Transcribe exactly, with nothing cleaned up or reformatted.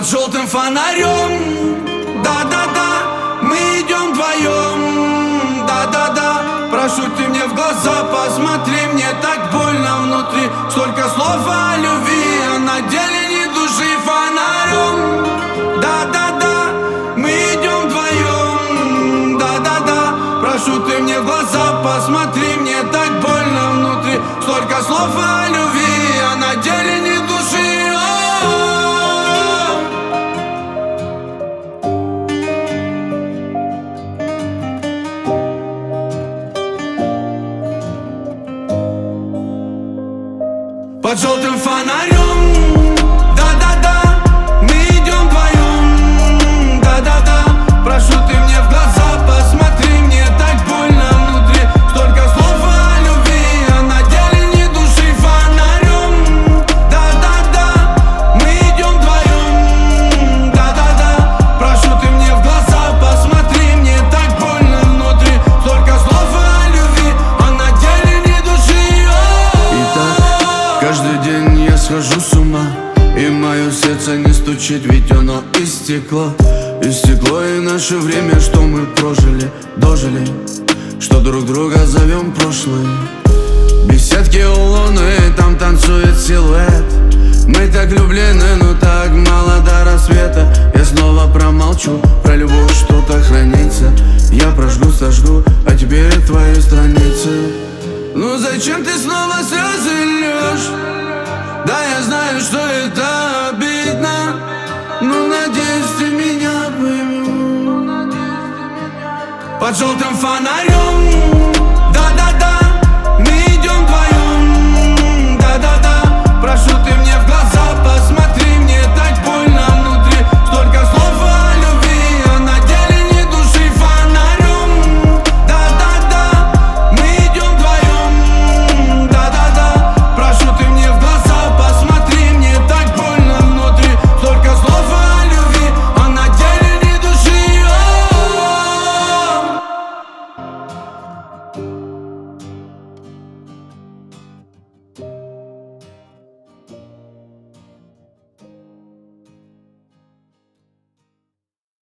Под желтым фонарем, да-да-да, мы идем вдвоем, да-да-да. Прошу, ты мне в глаза посмотри, мне так больно внутри. Столько слов о любви, а на деле ни души. Фонарем, да-да-да, мы идем вдвоем, да-да-да. Прошу, ты мне в глаза посмотри, мне так больно внутри. Столько слов о любви, а на деле ни души. Под желтым фонарем, да-да-да, мы идем вдвоем, да-да-да. Прошу, ты мне в глаза посмотри, мне так больно внутри. Столько слов о любви, а на деле ни души. Фонарем, да-да-да, мы идем вдвоем, да-да-да. Прошу, ты мне в глаза посмотри, мне так больно внутри. Столько слов о любви, а на деле ни души. Каждый день я схожу с ума, и мое сердце не стучит, ведь оно из стекла. Из стекло и наше время, что мы прожили, дожили, что друг друга зовем прошлое. Беседки у луны, там танцует силуэт. Мы так влюблены, но так мало до рассвета. Я снова промолчу, про любовь что-то хранится. Я прожгу, сожгу, а теперь твои страницы. Ну зачем ты снова слезы льешь? Да, я знаю, что это обидно, но надеюсь, ты меня поймешь. Под желтым фонарем,